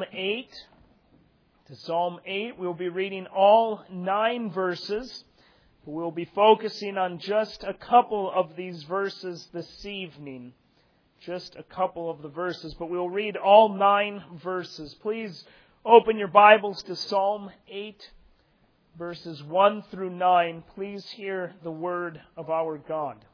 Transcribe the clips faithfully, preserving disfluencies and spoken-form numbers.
Psalm eight. To Psalm eight, we'll be reading all nine verses. We'll be focusing on just a couple of these verses this evening. Just a couple of the verses, but we'll read all nine verses. Please open your Bibles to Psalm eight, verses one through nine. Please hear the word of our God.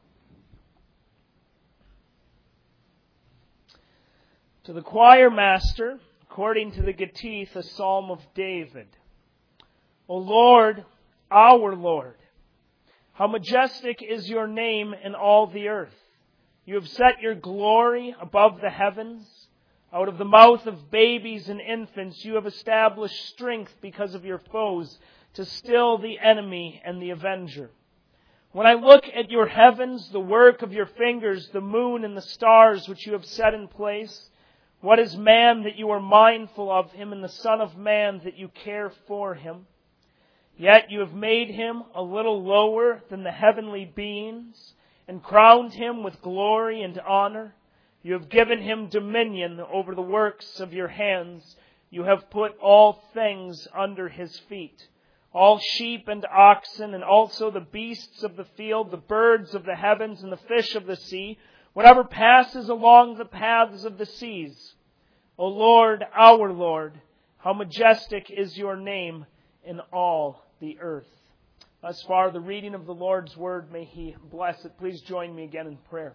To the choir master, according to the Gittith, a psalm of David. O Lord, our Lord, how majestic is your name in all the earth. You have set your glory above the heavens. Out of the mouth of babies and infants you have established strength because of your foes, to still the enemy and the avenger. When I look at your heavens, the work of your fingers, the moon and the stars which you have set in place, what is man that you are mindful of him, and the Son of Man that you care for him? Yet you have made him a little lower than the heavenly beings, and crowned him with glory and honor. You have given him dominion over the works of your hands. You have put all things under his feet, all sheep and oxen, and also the beasts of the field, the birds of the heavens, and the fish of the sea, whatever passes along the paths of the seas. O Lord, our Lord, how majestic is your name in all the earth. Thus far, the reading of the Lord's word, may He bless it. Please join me again in prayer.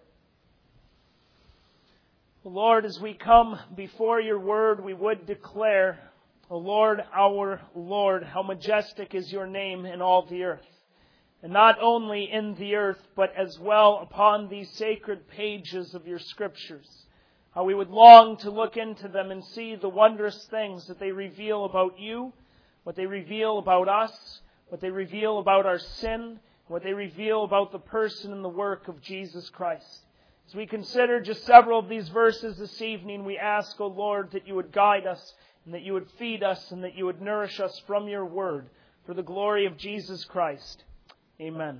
Lord, as we come before your word, we would declare, O Lord, our Lord, how majestic is your name in all the earth. And not only in the earth, but as well upon these sacred pages of your scriptures. How we would long to look into them and see the wondrous things that they reveal about you, what they reveal about us, what they reveal about our sin, what they reveal about the person and the work of Jesus Christ. As we consider just several of these verses this evening, we ask, O Lord, that you would guide us and that you would feed us and that you would nourish us from your word for the glory of Jesus Christ. Amen.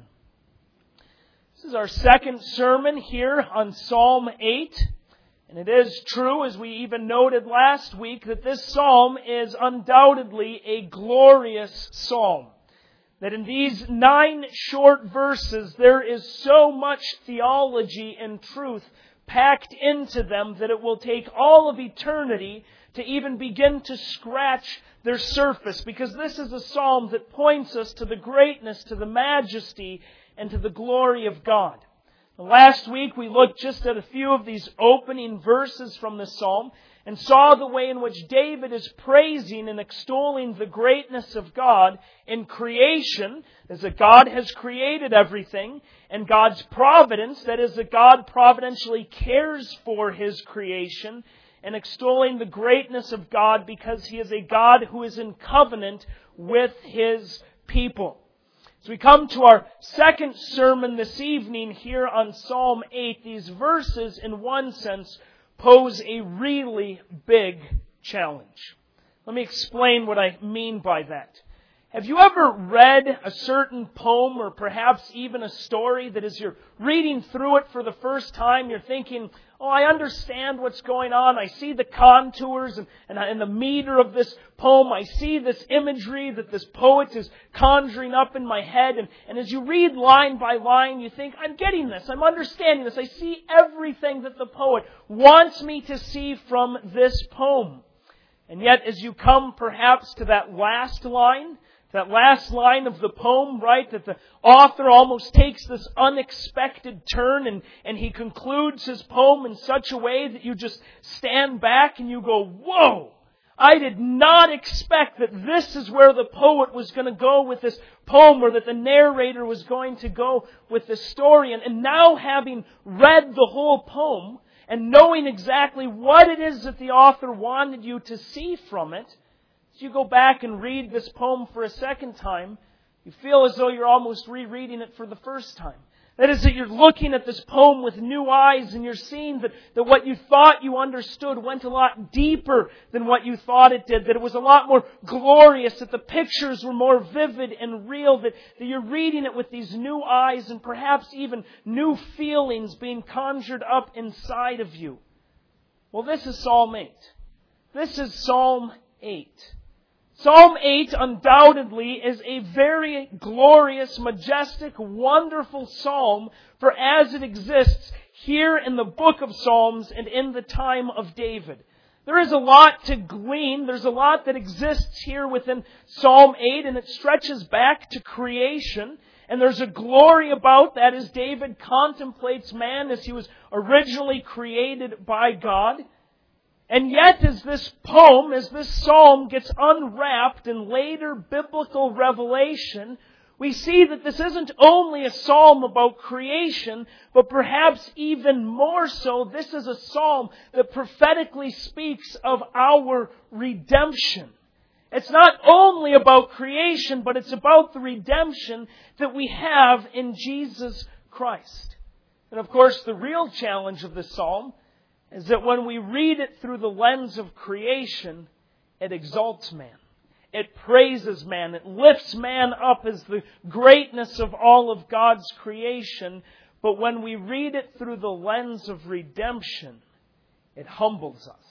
This is our second sermon here on Psalm eight. And it is true, as we even noted last week, that this psalm is undoubtedly a glorious psalm. That in these nine short verses there is so much theology and truth packed into them that it will take all of eternity to even begin to scratch their surface, because this is a psalm that points us to the greatness, to the majesty, and to the glory of God. Last week we looked just at a few of these opening verses from the psalm and saw the way in which David is praising and extolling the greatness of God in creation, as that God has created everything, and God's providence, that is, that God providentially cares for His creation, and extolling the greatness of God because He is a God who is in covenant with His people. As we come to our second sermon this evening here on Psalm eight, these verses, in one sense, pose a really big challenge. Let me explain what I mean by that. Have you ever read a certain poem or perhaps even a story that as you're reading through it for the first time, you're thinking, oh, I understand what's going on. I see the contours and, and, and the meter of this poem. I see this imagery that this poet is conjuring up in my head. And, and as you read line by line, you think, I'm getting this. I'm understanding this. I see everything that the poet wants me to see from this poem. And yet, as you come perhaps to that last line, that last line of the poem, right, that the author almost takes this unexpected turn and, and he concludes his poem in such a way that you just stand back and you go, whoa! I did not expect that this is where the poet was going to go with this poem, or that the narrator was going to go with this story. And, and now, having read the whole poem and knowing exactly what it is that the author wanted you to see from it, as you go back and read this poem for a second time, you feel as though you're almost rereading it for the first time. That is, that you're looking at this poem with new eyes and you're seeing that, that what you thought you understood went a lot deeper than what you thought it did. That it was a lot more glorious, that the pictures were more vivid and real, that, that you're reading it with these new eyes and perhaps even new feelings being conjured up inside of you. Well, this is Psalm eight. This is Psalm eight. Psalm eight undoubtedly is a very glorious, majestic, wonderful psalm, for as it exists here in the book of Psalms and in the time of David. There is a lot to glean. There's a lot that exists here within Psalm eight, and it stretches back to creation. And there's a glory about that as David contemplates man as he was originally created by God. And yet, as this poem, as this psalm gets unwrapped in later biblical revelation, we see that this isn't only a psalm about creation, but perhaps even more so, this is a psalm that prophetically speaks of our redemption. It's not only about creation, but it's about the redemption that we have in Jesus Christ. And of course, the real challenge of this psalm is that when we read it through the lens of creation, it exalts man. It praises man. It lifts man up as the greatness of all of God's creation. But when we read it through the lens of redemption, it humbles us.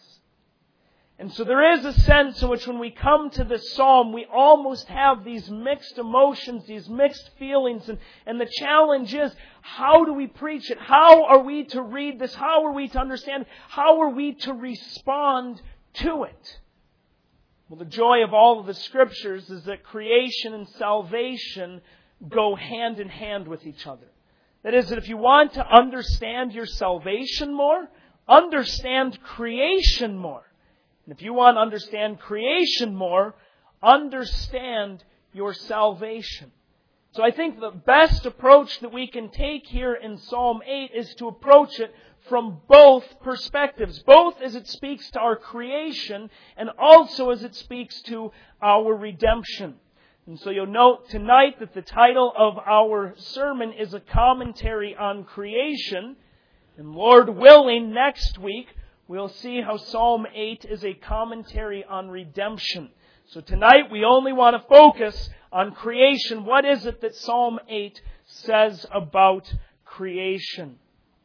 And so there is a sense in which when we come to this psalm, we almost have these mixed emotions, these mixed feelings. And, and the challenge is, how do we preach it? How are we to read this? How are we to understand? How are we to respond to it? Well, the joy of all of the Scriptures is that creation and salvation go hand in hand with each other. That is, that if you want to understand your salvation more, understand creation more. And if you want to understand creation more, understand your salvation. So I think the best approach that we can take here in Psalm eight is to approach it from both perspectives. Both as it speaks to our creation and also as it speaks to our redemption. And so you'll note tonight that the title of our sermon is a commentary on creation. And Lord willing, next week, we'll see how Psalm eight is a commentary on redemption. So tonight we only want to focus on creation. What is it that Psalm eight says about creation?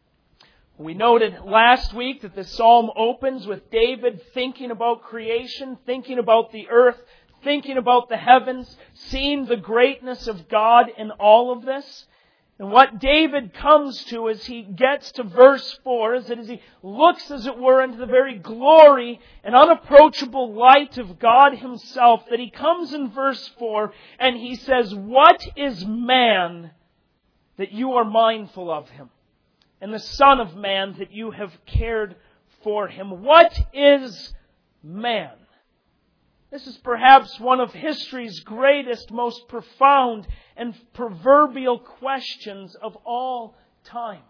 We noted last week that the psalm opens with David thinking about creation, thinking about the earth, thinking about the heavens, seeing the greatness of God in all of this. And what David comes to as he gets to verse four is that as he looks, as it were, into the very glory and unapproachable light of God Himself, that he comes in verse four and he says, "What is man that you are mindful of him? And the Son of Man that you have cared for him." What is man? This is perhaps one of history's greatest, most profound and proverbial questions of all time.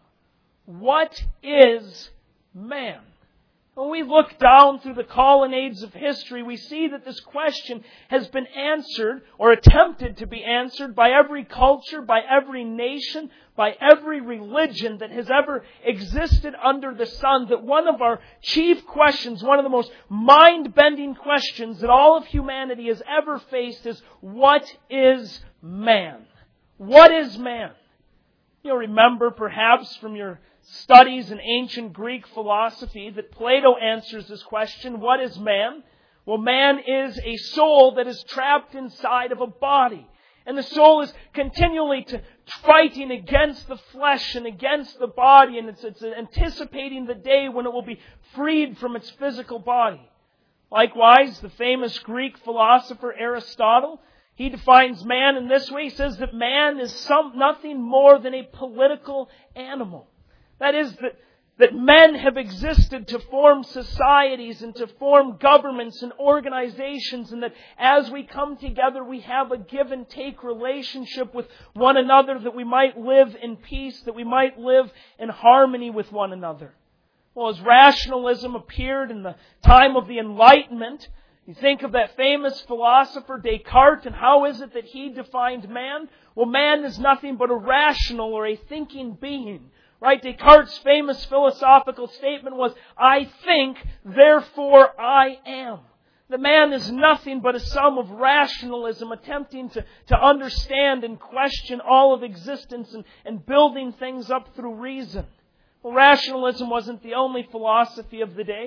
What is man? When we look down through the colonnades of history, we see that this question has been answered or attempted to be answered by every culture, by every nation, by every religion that has ever existed under the sun. That one of our chief questions, one of the most mind-bending questions that all of humanity has ever faced is, what is man? What is man? You'll remember perhaps from your studies in ancient Greek philosophy that Plato answers this question, what is man? Well, man is a soul that is trapped inside of a body. And the soul is continually to, fighting against the flesh and against the body, and it's, it's anticipating the day when it will be freed from its physical body. Likewise, the famous Greek philosopher Aristotle, he defines man in this way. He says that man is some, nothing more than a political animal. That is, that, that men have existed to form societies and to form governments and organizations, and that as we come together we have a give and take relationship with one another, that we might live in peace, that we might live in harmony with one another. Well, as rationalism appeared in the time of the Enlightenment, you think of that famous philosopher Descartes, and how is it that he defined man? Well, man is nothing but a rational or a thinking being. Right? Descartes' famous philosophical statement was, "I think, therefore I am." The man is nothing but a sum of rationalism, attempting to, to understand and question all of existence and, and building things up through reason. Well, rationalism wasn't the only philosophy of the day.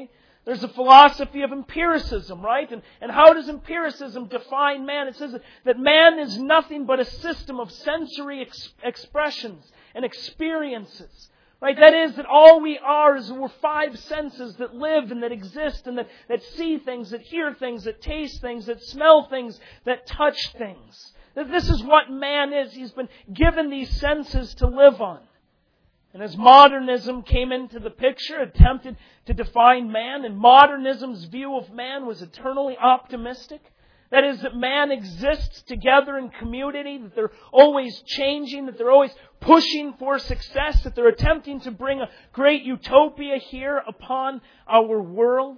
There's a philosophy of empiricism, right? And, and how does empiricism define man? It says that man is nothing but a system of sensory ex- expressions and experiences. Right? That is, that all we are is we're five senses that live and that exist and that, that see things, that hear things, that taste things, that smell things, that touch things. That this is what man is. He's been given these senses to live on. And as modernism came into the picture, attempted to define man, and modernism's view of man was eternally optimistic. That is, that man exists together in community, that they're always changing, that they're always pushing for success, that they're attempting to bring a great utopia here upon our world.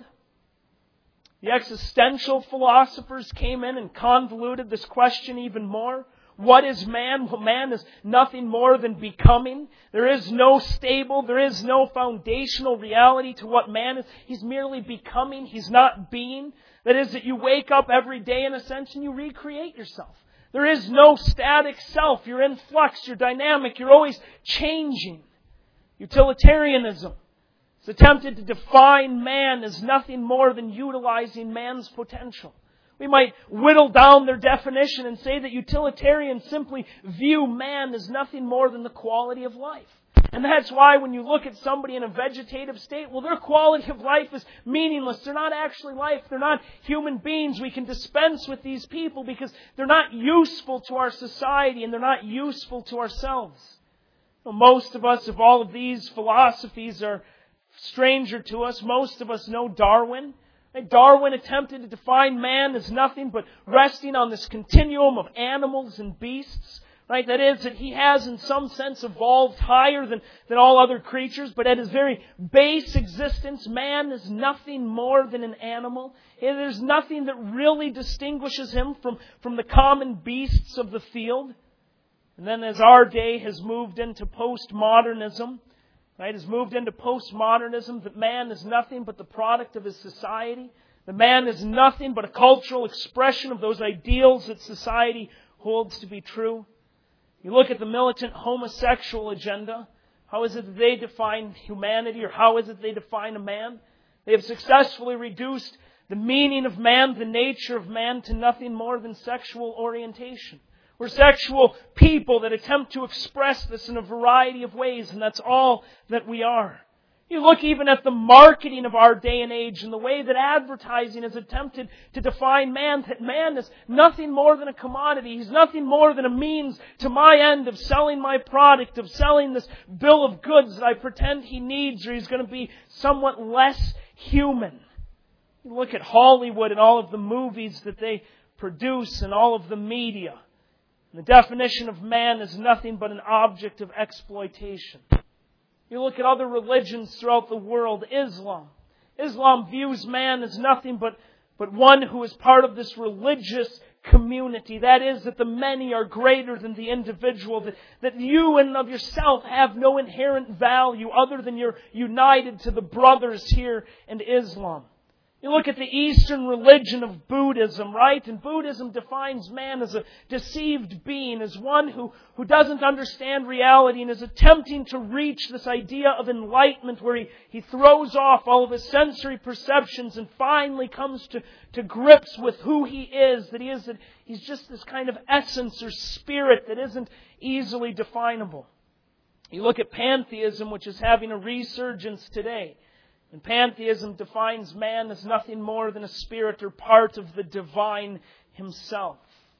The existential philosophers came in and convoluted this question even more. What is man? Well, man is nothing more than becoming. There is no stable, there is no foundational reality to what man is. He's merely becoming. He's not being. That is, that you wake up every day in a sense and you recreate yourself. There is no static self. You're in flux. You're dynamic. You're always changing. Utilitarianism has attempted to define man as nothing more than utilizing man's potential. We might whittle down their definition and say that utilitarians simply view man as nothing more than the quality of life. And that's why when you look at somebody in a vegetative state, well, their quality of life is meaningless. They're not actually life. They're not human beings. We can dispense with these people because they're not useful to our society and they're not useful to ourselves. Well, most of us, if all of these philosophies are stranger to us, most of us know Darwin. Darwin attempted to define man as nothing but resting on this continuum of animals and beasts. Right? That is, that he has in some sense evolved higher than, than all other creatures, but at his very base existence, man is nothing more than an animal. And there's nothing that really distinguishes him from, from the common beasts of the field. And then as our day has moved into postmodernism, right, has moved into postmodernism, that man is nothing but the product of his society. The man is nothing but a cultural expression of those ideals that society holds to be true. You look at the militant homosexual agenda. How is it that they define humanity, or how is it they define a man? They have successfully reduced the meaning of man, the nature of man, to nothing more than sexual orientation. We're sexual people that attempt to express this in a variety of ways, and that's all that we are. You look even at the marketing of our day and age and the way that advertising has attempted to define man, that man is nothing more than a commodity. He's nothing more than a means to my end of selling my product, of selling this bill of goods that I pretend he needs, or he's going to be somewhat less human. You look at Hollywood and all of the movies that they produce and all of the media. And the definition of man is nothing but an object of exploitation. You look at other religions throughout the world, Islam. Islam views man as nothing but, but one who is part of this religious community. That is, that the many are greater than the individual. That, that you and of yourself have no inherent value other than you're united to the brothers here in Islam. You look at the Eastern religion of Buddhism, right? And Buddhism defines man as a deceived being, as one who, who doesn't understand reality and is attempting to reach this idea of enlightenment where he, he throws off all of his sensory perceptions and finally comes to, to grips with who he is, that he is, that he's just this kind of essence or spirit that isn't easily definable. You look at pantheism, which is having a resurgence today. And pantheism defines man as nothing more than a spirit or part of the divine himself.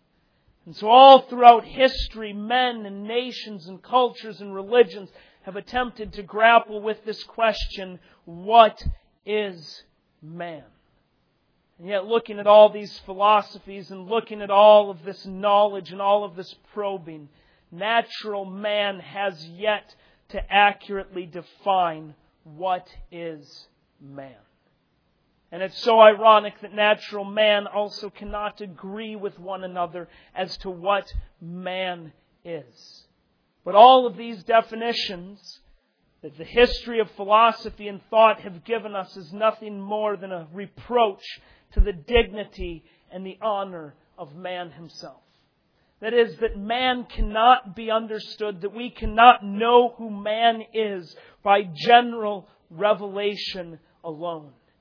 And so all throughout history, men and nations and cultures and religions have attempted to grapple with this question, what is man? And yet looking at all these philosophies and looking at all of this knowledge and all of this probing, natural man has yet to accurately define what is man. And it's so ironic that natural man also cannot agree with one another as to what man is. But all of these definitions that the history of philosophy and thought have given us is nothing more than a reproach to the dignity and the honor of man himself. That is, that man cannot be understood, that we cannot know who man is by general revelation alone.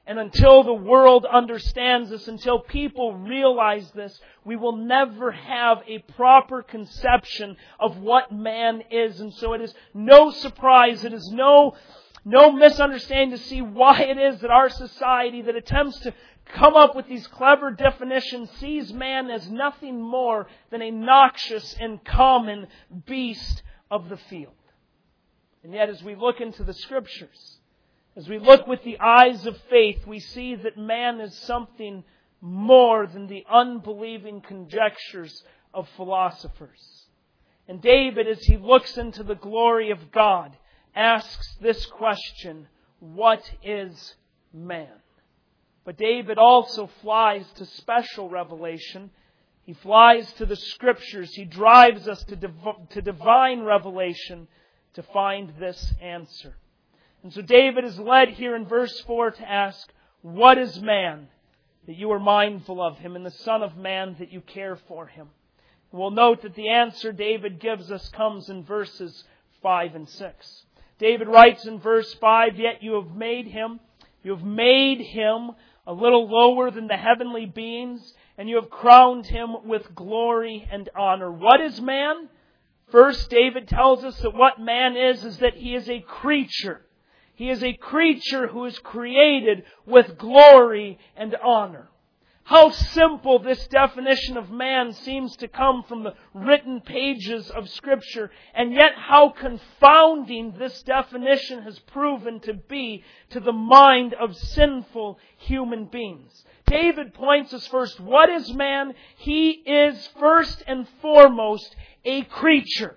And until the world understands this, until people realize this, we will never have a proper conception of what man is. And so it is no surprise, it is no, no misunderstanding to see why it is that our society that attempts to come up with these clever definitions sees man as nothing more than a noxious and common beast of the field. And yet as we look into the Scriptures, as we look with the eyes of faith, we see that man is something more than the unbelieving conjectures of philosophers. And David, as he looks into the glory of God, asks this question, what is man? But David also flies to special revelation. He flies to the Scriptures. He drives us to, div- to divine revelation to find this answer. And so David is led here in verse four to ask, what is man that you are mindful of him, and the Son of Man that you care for him? And we'll note that the answer David gives us comes in verses five and six. David writes in verse five, yet you have made him, you have made him a little lower than the heavenly beings, and you have crowned him with glory and honor. What is man? First, David tells us that what man is, is that he is a creature. He is a creature who is created with glory and honor. How simple this definition of man seems to come from the written pages of Scripture, and yet how confounding this definition has proven to be to the mind of sinful human beings. David points us first, what is man? He is first and foremost a creature.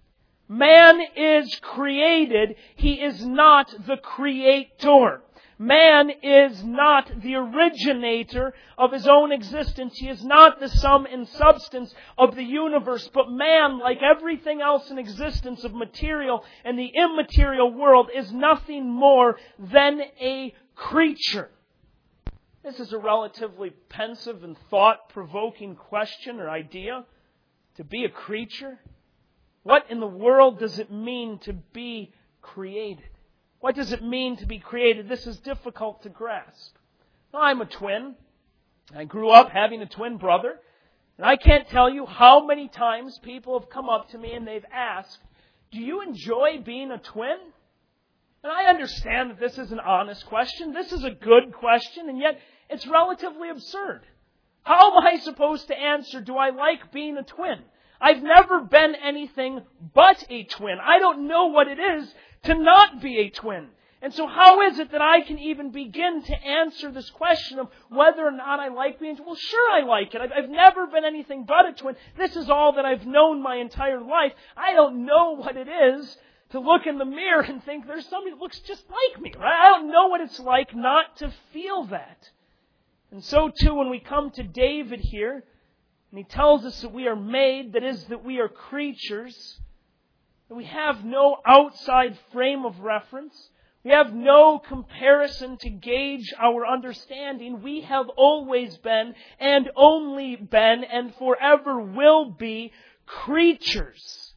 Man is created. He is not the creator. Man is not the originator of his own existence. He is not the sum and substance of the universe. But man, like everything else in existence of material and the immaterial world, is nothing more than a creature. This is a relatively pensive and thought-provoking question or idea. To be a creature? What in the world does it mean to be created? What does it mean to be created? This is difficult to grasp. Now, I'm a twin. I grew up having a twin brother. And I can't tell you how many times people have come up to me and they've asked, do you enjoy being a twin? And I understand that this is an honest question. This is a good question, and yet it's relatively absurd. How am I supposed to answer, do I like being a twin? I've never been anything but a twin. I don't know what it is to not be a twin. And so how is it that I can even begin to answer this question of whether or not I like being a twin? Well, sure I like it. I've, I've never been anything but a twin. This is all that I've known my entire life. I don't know what it is to look in the mirror and think there's somebody that looks just like me, right? I don't know what it's like not to feel that. And so too, when we come to David here, and he tells us that we are made, that is, that we are creatures, that we have no outside frame of reference, we have no comparison to gauge our understanding. We have always been, and only been, and forever will be creatures.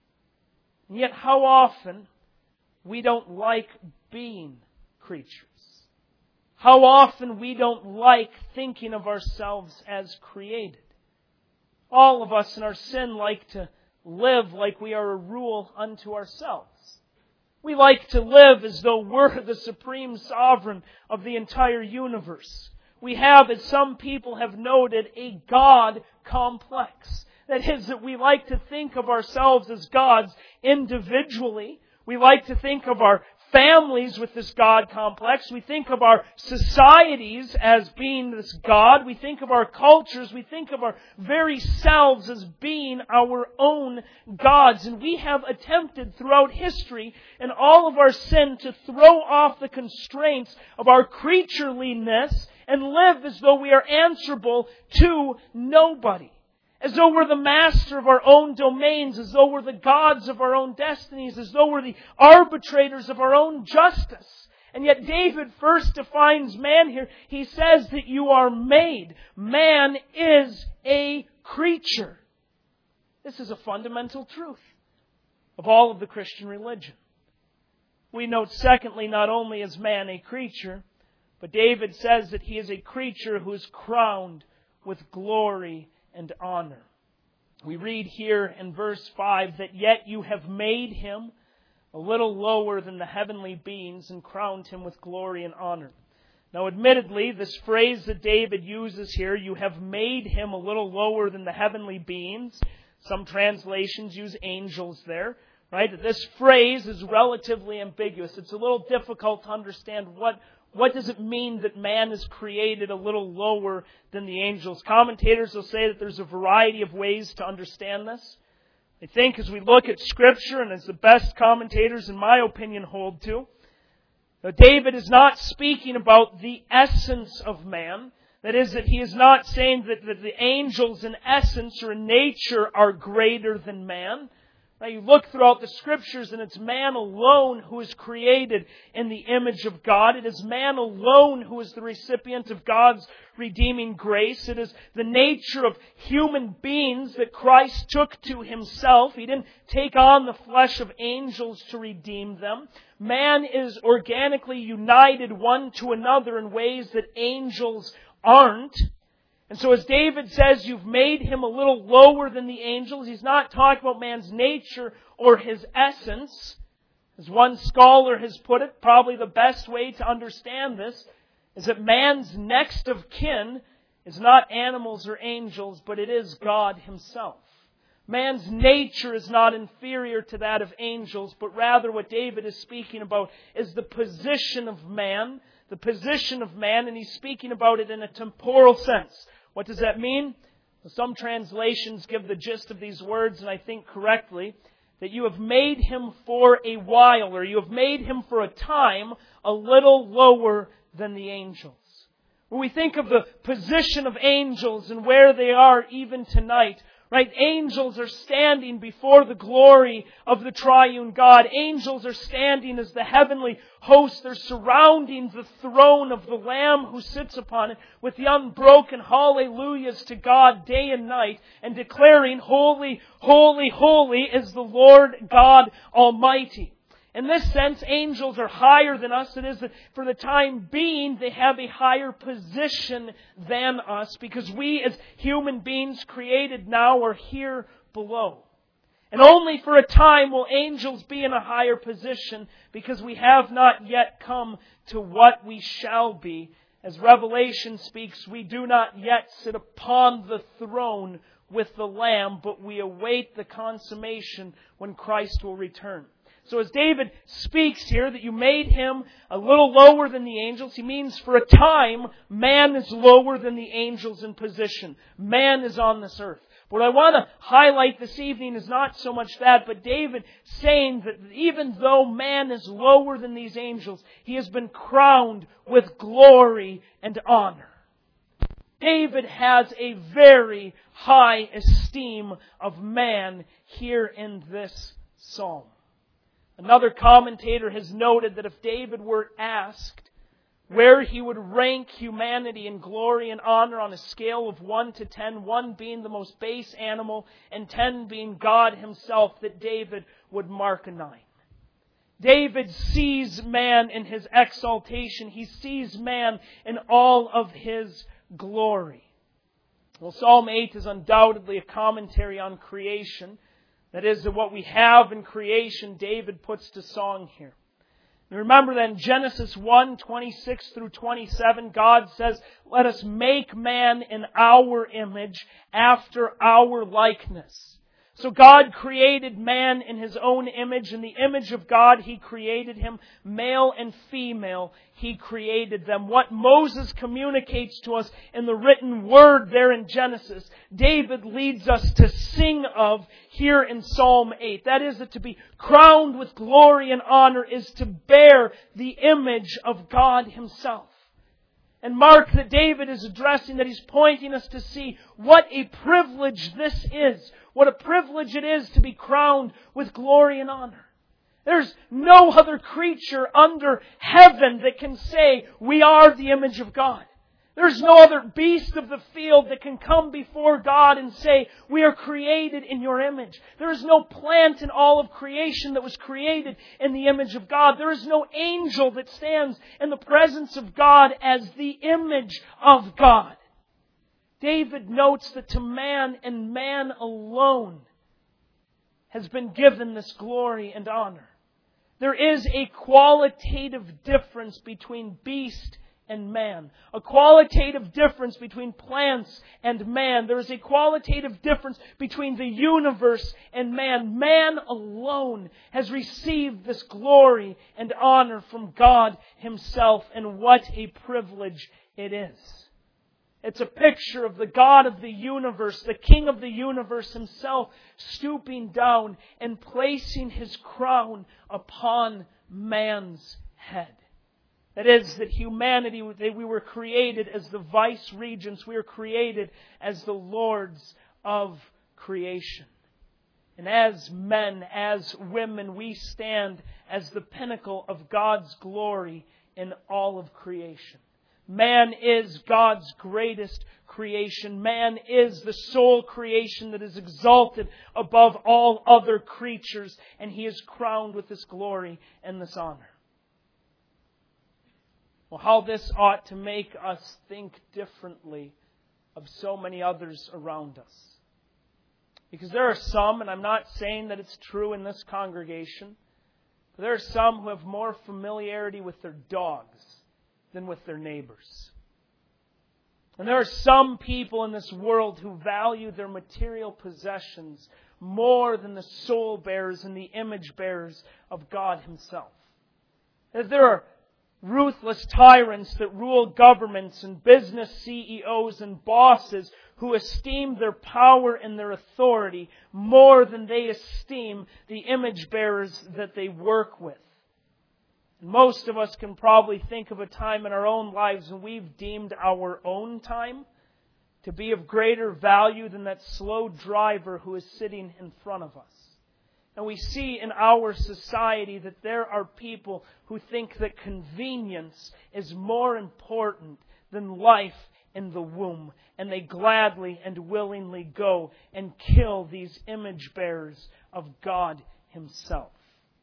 And yet how often we don't like being creatures. How often we don't like thinking of ourselves as created. All of us in our sin like to live like we are a rule unto ourselves. We like to live as though we're the supreme sovereign of the entire universe. We have, as some people have noted, a God complex. That is, that we like to think of ourselves as gods individually. We like to think of our families with this God complex. We think of our societies as being this God. We think of our cultures. We think of our very selves as being our own gods. And we have attempted throughout history and all of our sin to throw off the constraints of our creatureliness and live as though we are answerable to nobody. As though we're the master of our own domains, as though we're the gods of our own destinies, as though we're the arbitrators of our own justice. And yet David first defines man here. He says that you are made. Man is a creature. This is a fundamental truth of all of the Christian religion. We note, secondly, not only is man a creature, But David says that he is a creature who is crowned with glory and honor. We read here in verse five that yet you have made him a little lower than the heavenly beings and crowned him with glory and honor. Now admittedly, this phrase that David uses here, you have made him a little lower than the heavenly beings. Some translations use angels there, right? This phrase is relatively ambiguous. It's a little difficult to understand what What does it mean that man is created a little lower than the angels? Commentators will say that there's a variety of ways to understand this. I think as we look at Scripture, and as the best commentators, in my opinion, hold to, that David is not speaking about the essence of man. That is, that he is not saying that, that the angels in essence or in nature are greater than man. Now you look throughout the Scriptures and it's man alone who is created in the image of God. It is man alone who is the recipient of God's redeeming grace. It is the nature of human beings that Christ took to Himself. He didn't take on the flesh of angels to redeem them. Man is organically united one to another in ways that angels aren't. And so as David says, you've made him a little lower than the angels. He's not talking about man's nature or his essence. As one scholar has put it, probably the best way to understand this is that man's next of kin is not animals or angels, but it is God Himself. Man's nature is not inferior to that of angels, but rather what David is speaking about is the position of man, the position of man, and he's speaking about it in a temporal sense. What does that mean? Some translations give the gist of these words, and I think correctly, that you have made him for a while, or you have made him for a time, a little lower than the angels. When we think of the position of angels and where they are even tonight, right? Angels are standing before the glory of the triune God. Angels are standing as the heavenly host. They're surrounding the throne of the Lamb who sits upon it with the unbroken hallelujahs to God day and night and declaring, holy, holy, holy is the Lord God Almighty. In this sense, angels are higher than us. It is that for the time being, they have a higher position than us because we as human beings created now are here below. And only for a time will angels be in a higher position because we have not yet come to what we shall be. As Revelation speaks, we do not yet sit upon the throne with the Lamb, but we await the consummation when Christ will return. So as David speaks here that you made him a little lower than the angels, he means for a time man is lower than the angels in position. Man is on this earth. What I want to highlight this evening is not so much that, but David saying that even though man is lower than these angels, he has been crowned with glory and honor. David has a very high esteem of man here in this psalm. Another commentator has noted that if David were asked where he would rank humanity in glory and honor on a scale of one to ten, one being the most base animal and ten being God Himself, that David would mark a nine. David sees man in his exaltation. He sees man in all of his glory. Well, Psalm eight is undoubtedly a commentary on creation. That is, that what we have in creation, David puts to song here. And remember that in Genesis one, twenty-six through twenty-seven, God says, let us make man in our image, after our likeness. So God created man in His own image. In the image of God, He created him. Male and female, He created them. What Moses communicates to us in the written word there in Genesis, David leads us to sing of here in Psalm eight. That is, that to be crowned with glory and honor is to bear the image of God Himself. And mark that David is addressing, that he's pointing us to see what a privilege this is. What a privilege it is to be crowned with glory and honor. There's no other creature under heaven that can say, we are the image of God. There's no other beast of the field that can come before God and say, we are created in your image. There is no plant in all of creation that was created in the image of God. There is no angel that stands in the presence of God as the image of God. David notes that to man and man alone has been given this glory and honor. There is a qualitative difference between beast and man. A qualitative difference between plants and man. There is a qualitative difference between the universe and man. Man alone has received this glory and honor from God Himself, and what a privilege it is. It's a picture of the God of the universe, the King of the universe Himself, stooping down and placing His crown upon man's head. That is, that humanity, that we were created as the vice regents. We were created as the lords of creation. And as men, as women, we stand as the pinnacle of God's glory in all of creation. Man is God's greatest creation. Man is the sole creation that is exalted above all other creatures, and He is crowned with this glory and this honor. Well, how this ought to make us think differently of so many others around us. Because there are some, and I'm not saying that it's true in this congregation, but there are some who have more familiarity with their dogs than with their neighbors. And there are some people in this world who value their material possessions more than the soul bearers and the image bearers of God Himself. As there are ruthless tyrants that rule governments and business C E Os and bosses who esteem their power and their authority more than they esteem the image bearers that they work with. And most of us can probably think of a time in our own lives when we've deemed our own time to be of greater value than that slow driver who is sitting in front of us. And we see in our society that there are people who think that convenience is more important than life in the womb. And they gladly and willingly go and kill these image bearers of God Himself.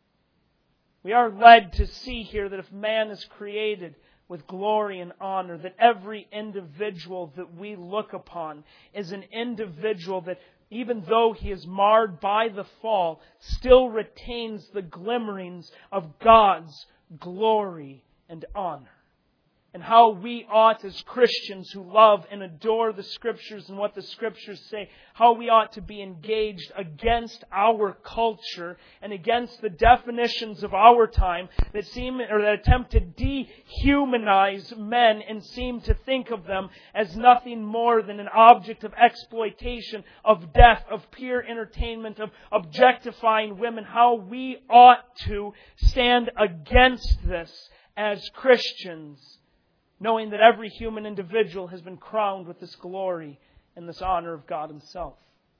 We are led to see here that if man is created with glory and honor, that every individual that we look upon is an individual that, even though he is marred by the fall, still retains the glimmerings of God's glory and honor. And how we ought, as Christians who love and adore the Scriptures and what the Scriptures say, how we ought to be engaged against our culture and against the definitions of our time that seem, or that attempt to dehumanize men and seem to think of them as nothing more than an object of exploitation, of death, of pure entertainment, of objectifying women. How we ought to stand against this as Christians, knowing that every human individual has been crowned with this glory and this honor of God Himself.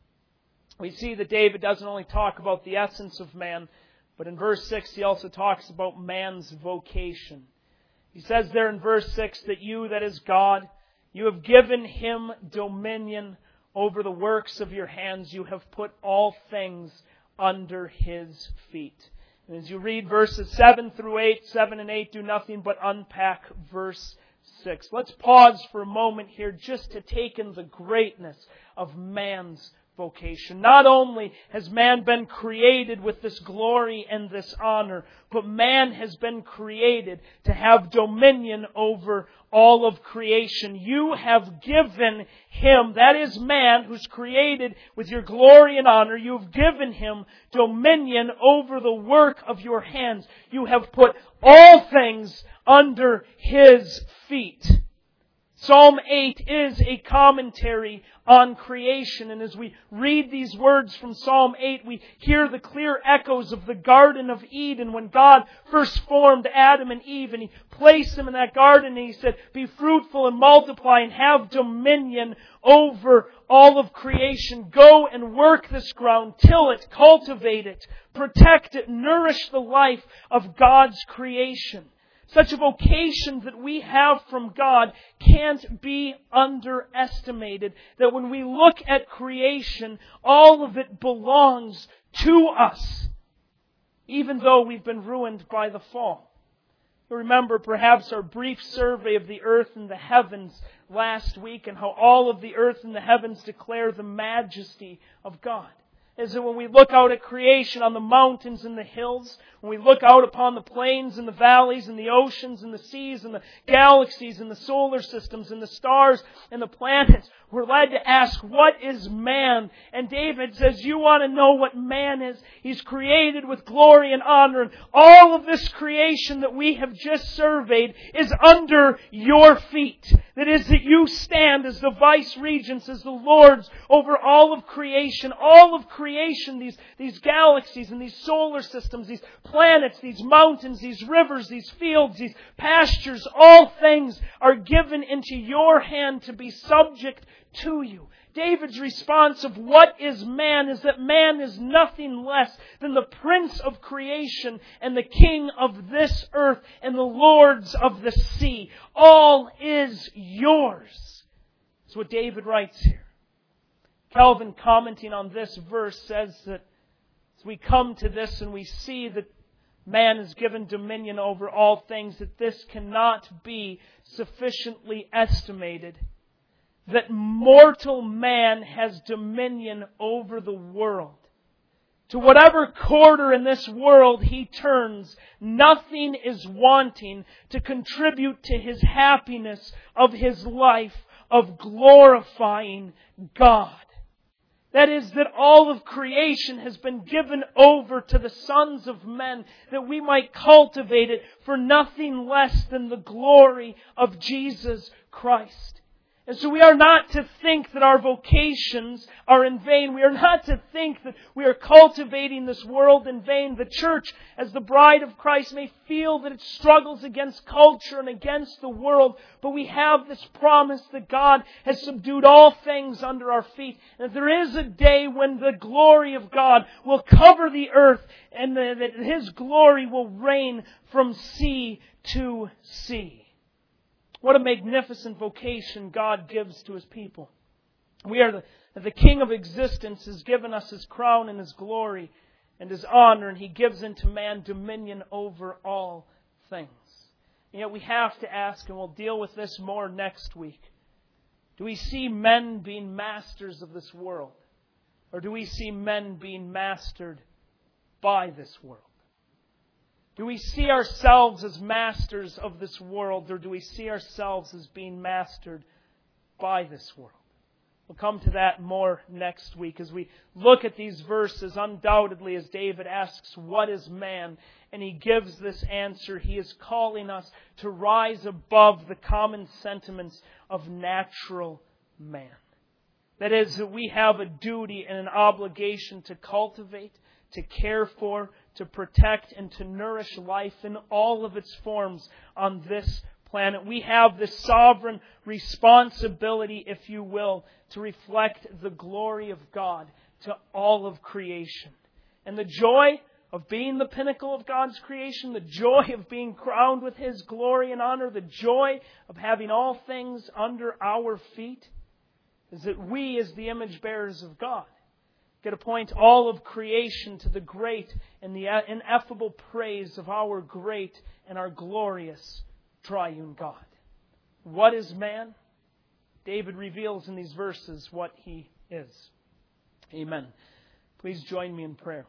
We see that David doesn't only talk about the essence of man, but in verse six he also talks about man's vocation. He says there in verse six that you, that is God, you have given Him dominion over the works of your hands. You have put all things under His feet. And as you read verses seven through eight, seven and eight do nothing but unpack verse six. Let's pause for a moment here just to take in the greatness of man's vocation. Not only has man been created with this glory and this honor, but man has been created to have dominion over all of creation. You have given him, that is man who's created with your glory and honor, you've given him dominion over the work of your hands. You have put all things under his feet. Psalm eight is a commentary on creation. And as we read these words from Psalm eight, we hear the clear echoes of the Garden of Eden when God first formed Adam and Eve and He placed them in that garden and He said, be fruitful and multiply and have dominion over all of creation. Go and work this ground, till it, cultivate it, protect it, nourish the life of God's creation. such a vocation that we have from God can't be underestimated. That when we look at creation, all of it belongs to us, even though we've been ruined by the fall. You remember perhaps our brief survey of the earth and the heavens last week, and how all of the earth and the heavens declare the majesty of God. Is that when we look out at creation on the mountains and the hills, when we look out upon the plains and the valleys and the oceans and the seas and the galaxies and the solar systems and the stars and the planets, we're led to ask, what is man? And David says, you want to know what man is? He's created with glory and honor. And all of this creation that we have just surveyed is under your feet. That is, that you stand as the vice regents, as the lords over all of creation. All of creation, these, these galaxies and these solar systems, these planets, these mountains, these rivers, these fields, these pastures, all things are given into your hand to be subject to you. David's response of what is man is that man is nothing less than the prince of creation and the king of this earth and the lords of the sea. All is yours. That's what David writes here. Calvin, commenting on this verse, says that as we come to this and we see that man is given dominion over all things, that this cannot be sufficiently estimated. That mortal man has dominion over the world. To whatever quarter in this world he turns, nothing is wanting to contribute to his happiness of his life of glorifying God. That is, that all of creation has been given over to the sons of men, that we might cultivate it for nothing less than the glory of Jesus Christ. And so we are not to think that our vocations are in vain. We are not to think that we are cultivating this world in vain. The church, as the bride of Christ, may feel that it struggles against culture and against the world. But we have this promise that God has subdued all things under our feet. And that there is a day when the glory of God will cover the earth and that His glory will reign from sea to sea. What a magnificent vocation God gives to His people. We are the, the King of existence has given us His crown and His glory and His honor, and He gives into man dominion over all things. And yet we have to ask, and we'll deal with this more next week, do we see men being masters of this world? Or do we see men being mastered by this world? Do we see ourselves as masters of this world, or do we see ourselves as being mastered by this world? We'll come to that more next week as we look at these verses, undoubtedly, as David asks, what is man? And he gives this answer. He is calling us to rise above the common sentiments of natural man. That is, that we have a duty and an obligation to cultivate, to care for, to protect, and to nourish life in all of its forms on this planet. We have this sovereign responsibility, if you will, to reflect the glory of God to all of creation. And the joy of being the pinnacle of God's creation, the joy of being crowned with His glory and honor, the joy of having all things under our feet, is that we, as the image bearers of God, get to point all of creation to the great and the ineffable praise of our great and our glorious triune God. What is man? David reveals in these verses what he is. Amen. Please join me in prayer.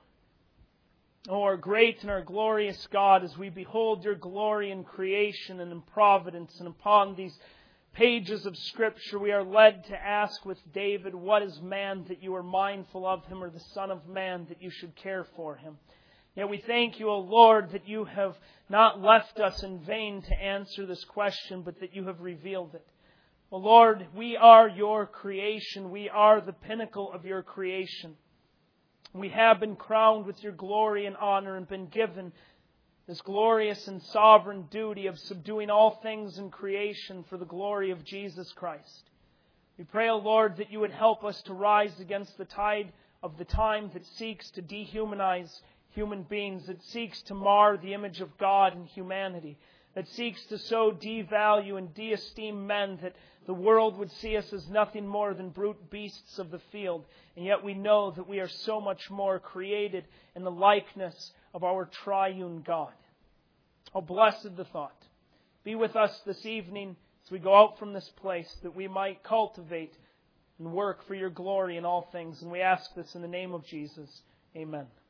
Oh, our great and our glorious God, as we behold Your glory in creation and in providence and upon these pages of Scripture, we are led to ask with David, what is man that You are mindful of him, or the Son of Man that You should care for him? Yet we thank You, O Lord, that You have not left us in vain to answer this question, but that You have revealed it. O Lord, we are Your creation. We are the pinnacle of Your creation. We have been crowned with Your glory and honor and been given this glorious and sovereign duty of subduing all things in creation for the glory of Jesus Christ. We pray, O Lord, that You would help us to rise against the tide of the time that seeks to dehumanize human beings, that seeks to mar the image of God in humanity, that seeks to so devalue and de-esteem men that the world would see us as nothing more than brute beasts of the field. And yet we know that we are so much more created in the likeness of our triune God. Oh, blessed the thought. Be with us this evening as we go out from this place, that we might cultivate and work for your glory in all things. And we ask this in the name of Jesus. Amen.